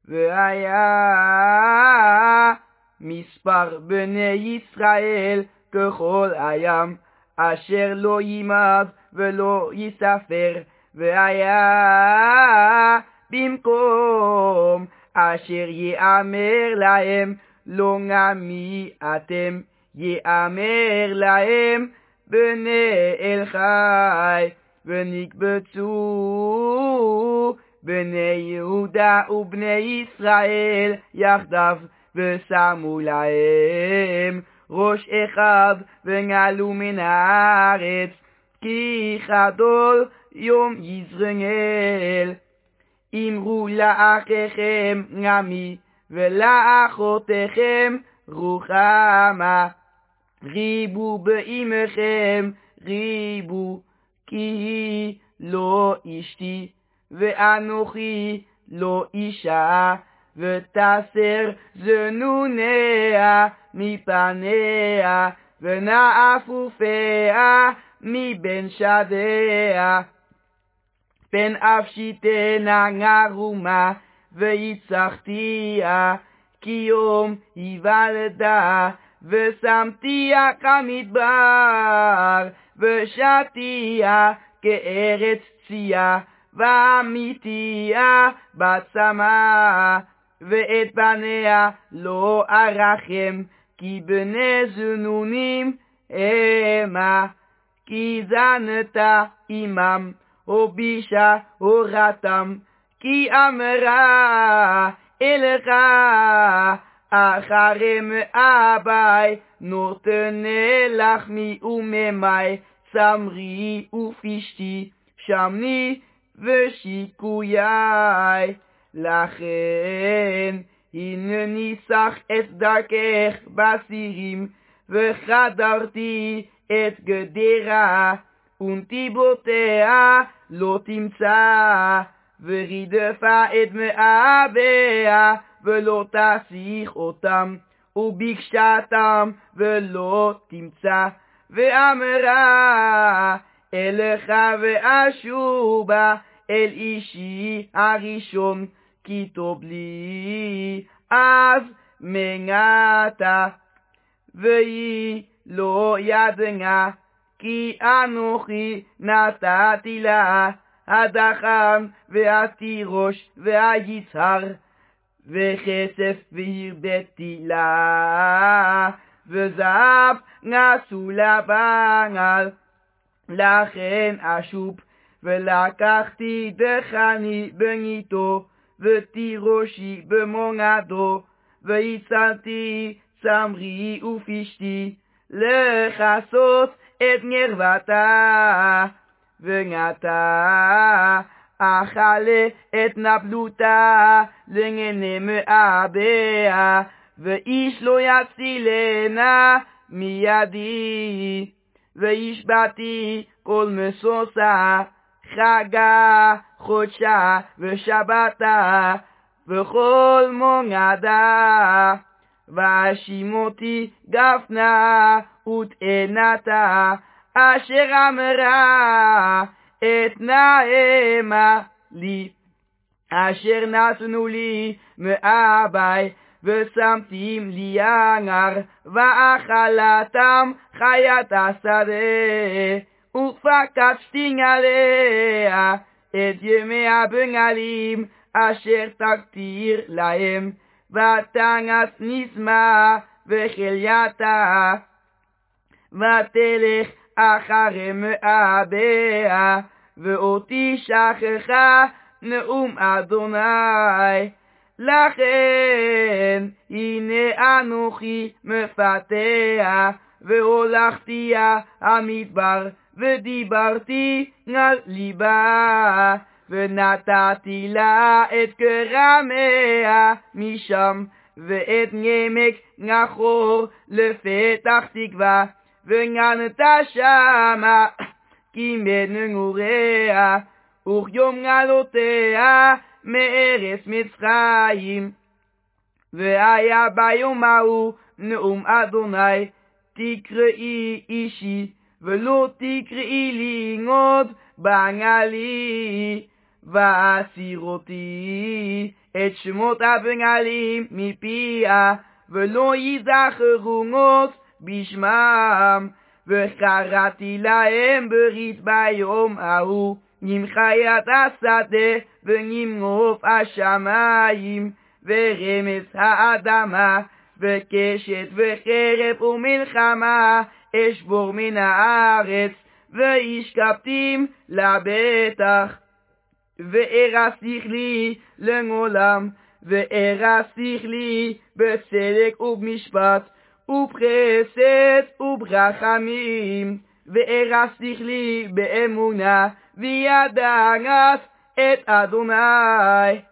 והיה מספר בני ישראל ככל הים, אשר לא יימד ולא יספר, והיה במקום אשר יאמר להם לא נמי אתם, יאמר להם בני אל חי, ונקבצו בני יהודה ובני ישראל יחדיו, ושמו להם ראש אחד ונעלו מן הארץ, כי חדול יום יזרעאל. אמרו לאחיכם נמי, ולאחותיכם רוחמה, ריבו באימכם ריבו, כי לא אשתי ואנוכי לא אישה, ותסר זנוניה מפניה, ונעפופיה מבין שדיה. פן אפשיתנה נרומה ויצחתיה, כי יום היוולדה, ושמתיה כמדבר, ושתיה כארץ צייה, ועמיתיה בצמא, ואת בניה לא ארחם, כי בני זנונים המה, כי זנתה עמם, הובישה הורתם, כי אמרה אליך אחרם אבי, נותנה לחמי וממי, צמרי ופשתי, שמני ושיקויי. לכן הנני סח את דרכך בסירים, וחדרתי את גדרה, ונתיבותיה לא תמצא, ורידפה את מאביה ולא תסיך אותם, ובקשתם ולא תמצא, ואמרה אליך ואשובה אל אישי הראשון, כי טוב לי אז מנעתה, והיא לא ידעה, כי אנוכי נתתי לה הדחן והתירוש והיצהר וכסף, והרביתי לה וזהב נשאו לה בעל. לכן אשוב ולקחתי דחני בניתו, ותירושי במונדו, והצלתי צמרי ופשתי, לכסות את נרבתה, ונתה אכלה את נבלותה לעיני מאביה, ואיש לא יצילנה מידי. והשבעתי כל מסוסה, חגה, חודשה ושבתה, וכל מונדה, והשימותי גפנה ותאנתה, אשר אמרה את נעמה לי, אשר נתנו לי מאבי, ושמתים לי ינר, ואכלתם חיית השדה, ופקדתי עליה את ימי הבנגלים, אשר תקטיר להם, ותנס נשמה וחלייתה, ותלך אחרי מאביה, ואותי שכחה נאום אדוני. לכן הנה אנוכי מפתח, והולכתיה המדבר, ודיברתי על ליבה, ונתתי לה את כרמיה משם, ואת נעמק נחור לפתח תקווה, ונענתה שמה כי מנעוריה, וכיום נעלותיה מארץ מצרים. והיה ביום ההוא נאום אדוני, תקראי אישי ולא תקראי לי עוד בעלי, ואסיר אותי את שמות הבנגלים מפיה, ולא יזכרו עוד בשמם. וקראתי להם ברית ביום ההוא, נמחיית השדה ונמנוף השמיים, ורמס האדמה, וקשת וחרב ומלחמה, אשבור מן הארץ, וישכבתים לבטח. וארסתיך לי לעולם, וארסתיך לי בצדק ובמשפט, ובחסד וברחמים, וארסתיך לי באמונה, וידעת את אדוני.